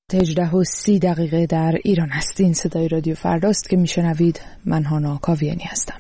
18:30 در ایران هستین. صدای رادیو فرداست که میشنوید. من هانا کاویانی هستم.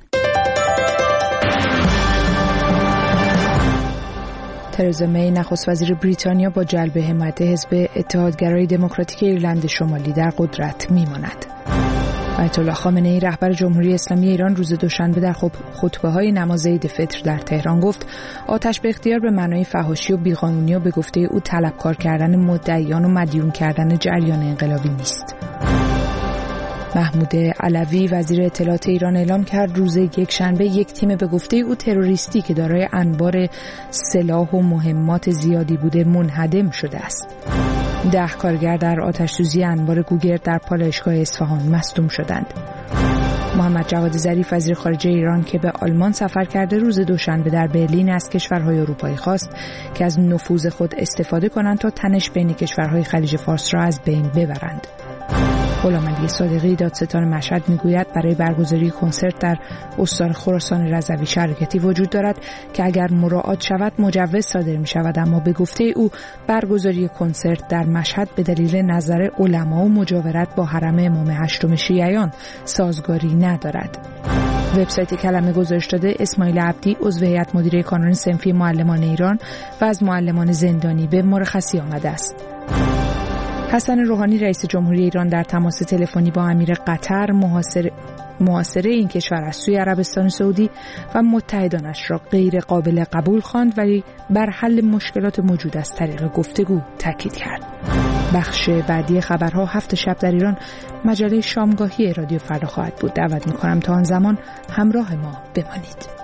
ترزا می نخست وزیر بریتانیا با جلب حمایت حزب اتحادگرای دموکراتیک ایرلند شمالی در قدرت میماند. آیت الله خامنه‌ای رهبر جمهوری اسلامی ایران روز دوشنبه در خطبه‌های نماز عید فطر در تهران گفت آتش به اختیار به معنای فحاشی و بیقانونی و به گفته او طلبکار کردن مدعیان و مدیون کردن جریان انقلابی نیست. محمود علوی وزیر اطلاعات ایران اعلام کرد روز یکشنبه یک تیم به گفته او تروریستی که دارای انبار سلاح و مهمات زیادی بوده منهدم شده است. 10 کارگر در آتش‌سوزی انبار گوگرد در پالایشگاه اصفهان مصدوم شدند. محمد جواد ظریف وزیر خارجه ایران که به آلمان سفر کرده روز دوشنبه در برلین از کشورهای اروپایی خواست که از نفوذ خود استفاده کنند تا تنش بین کشورهای خلیج فارس را از بین ببرند. غلامعلی صادقی دادستان مشهد میگوید برای برگزاری کنسرت در استان خراسان رضوی شرکتی وجود دارد که اگر مراعات شود مجوز صادر می شود، اما به گفته او برگزاری کنسرت در مشهد به دلیل نظر علما و مجاورت با حرم امام هشتم شیعیان سازگاری ندارد. وبسایت کلمه گزارش داده اسماعیل عبدی عضو هیئت مدیره کانون صنفی معلمان ایران و از معلمان زندانی به مرخصی آمده است. حسن روحانی رئیس جمهوری ایران در تماس تلفنی با امیر قطر محاصره این کشور از سوی عربستان سعودی و متحدانش را غیر قابل قبول خواند ولی بر حل مشکلات موجود از طریق گفتگو تاکید کرد. بخش بعدی خبرها 7 شب در ایران مجله شامگاهی رادیو فردا خواهد بود. دعوت می‌کنم تا آن زمان همراه ما بمانید.